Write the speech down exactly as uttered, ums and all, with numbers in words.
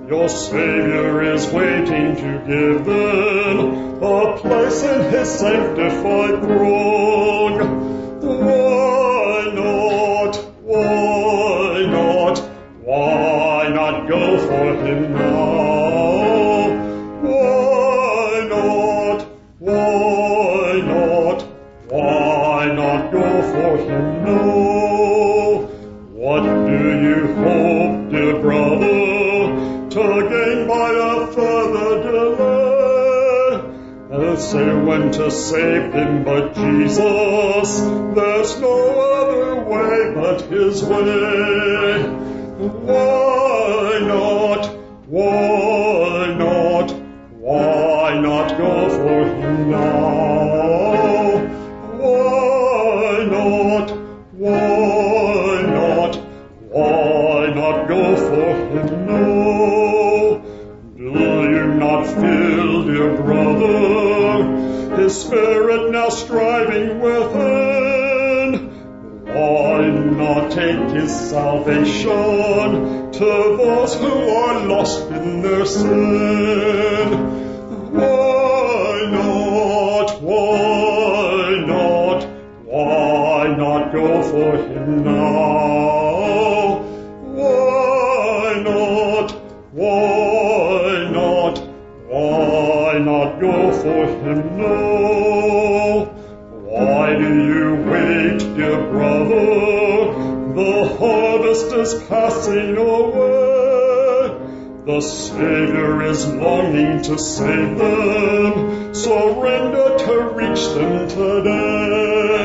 Your Savior is waiting to give them a place in His sanctified throne. Why not? Why not? Why not go for Him now? Why not? Why not? Why not go for Him now? What do you hope, dear brother, to gain by a further delay? As say when to save Him but Jesus, there's no other way but His way. Why not? Why not? Why not go for Him now? Why not? Why not? Why not go for Him now? Do you not feel, dear brother, His Spirit now striving within? Why not take His salvation to those who are lost in their sin? Why not? Why not? Why not go for Him now? Why not? Why not? Why not go for Him now? Why do you wait, dear brother? The harvest is passing away. The Savior is longing to save them. Surrender to reach them today.